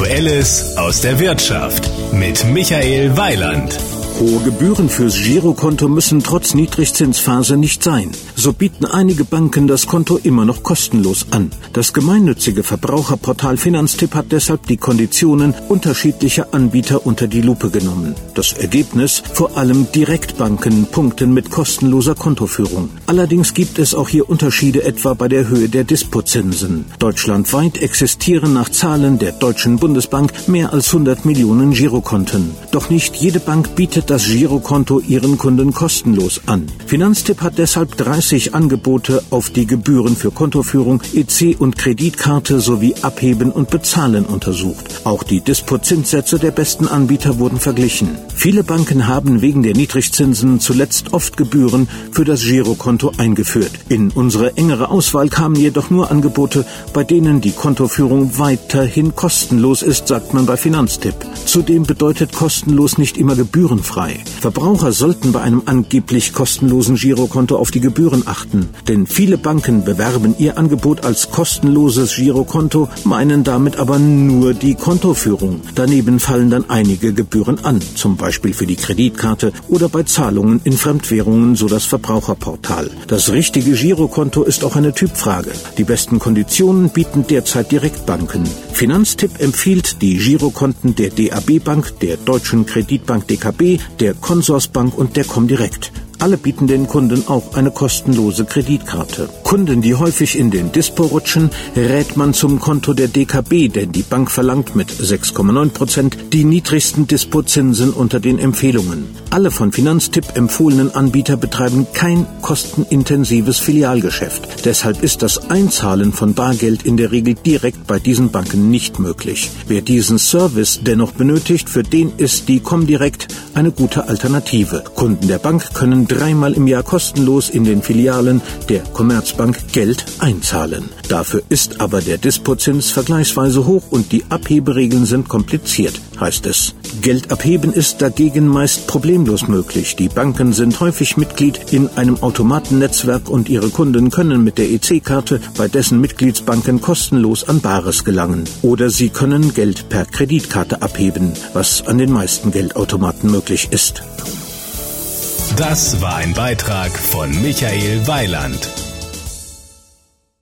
Aktuelles aus der Wirtschaft mit Michael Weiland. Hohe Gebühren fürs Girokonto müssen trotz Niedrigzinsphase nicht sein. So bieten einige Banken das Konto immer noch kostenlos an. Das gemeinnützige Verbraucherportal Finanztipp hat deshalb die Konditionen unterschiedlicher Anbieter unter die Lupe genommen. Das Ergebnis: vor allem Direktbanken punkten mit kostenloser Kontoführung. Allerdings gibt es auch hier Unterschiede, etwa bei der Höhe der Dispozinsen. Deutschlandweit existieren nach Zahlen der Deutschen Bundesbank mehr als 100 Millionen Girokonten. Doch nicht jede Bank bietet das Girokonto ihren Kunden kostenlos an. Finanztipp hat deshalb 30 Angebote auf die Gebühren für Kontoführung, EC und Kreditkarte sowie Abheben und Bezahlen untersucht. Auch die Dispozinssätze der besten Anbieter wurden verglichen. Viele Banken haben wegen der Niedrigzinsen zuletzt oft Gebühren für das Girokonto eingeführt. In unsere engere Auswahl kamen jedoch nur Angebote, bei denen die Kontoführung weiterhin kostenlos ist, sagt man bei Finanztipp. Zudem bedeutet kostenlos nicht immer gebührenfrei. Verbraucher sollten bei einem angeblich kostenlosen Girokonto auf die Gebühren achten, denn viele Banken bewerben ihr Angebot als kostenloses Girokonto, meinen damit aber nur die Kontoführung. Daneben fallen dann einige Gebühren an, zum Beispiel für die Kreditkarte oder bei Zahlungen in Fremdwährungen, so das Verbraucherportal. Das richtige Girokonto ist auch eine Typfrage. Die besten Konditionen bieten derzeit Direktbanken. Finanztipp empfiehlt die Girokonten der DAB Bank, der Deutschen Kreditbank DKB, der Consorsbank und der Comdirect. Alle bieten den Kunden auch eine kostenlose Kreditkarte. Kunden, die häufig in den Dispo rutschen, rät man zum Konto der DKB, denn die Bank verlangt mit 6,9% die niedrigsten Dispozinsen unter den Empfehlungen. Alle von Finanztipp empfohlenen Anbieter betreiben kein kostenintensives Filialgeschäft. Deshalb ist das Einzahlen von Bargeld in der Regel direkt bei diesen Banken nicht möglich. Wer diesen Service dennoch benötigt, für den ist die Comdirect eine gute Alternative. Kunden der Bank können 3-mal im Jahr kostenlos in den Filialen der Commerzbank Geld einzahlen. Dafür ist aber der Dispozins vergleichsweise hoch und die Abheberegeln sind kompliziert, heißt es. Geld abheben ist dagegen meist problemlos möglich. Die Banken sind häufig Mitglied in einem Automatennetzwerk und ihre Kunden können mit der EC-Karte bei dessen Mitgliedsbanken kostenlos an Bares gelangen. Oder sie können Geld per Kreditkarte abheben, was an den meisten Geldautomaten möglich ist. Das war ein Beitrag von Michael Weiland.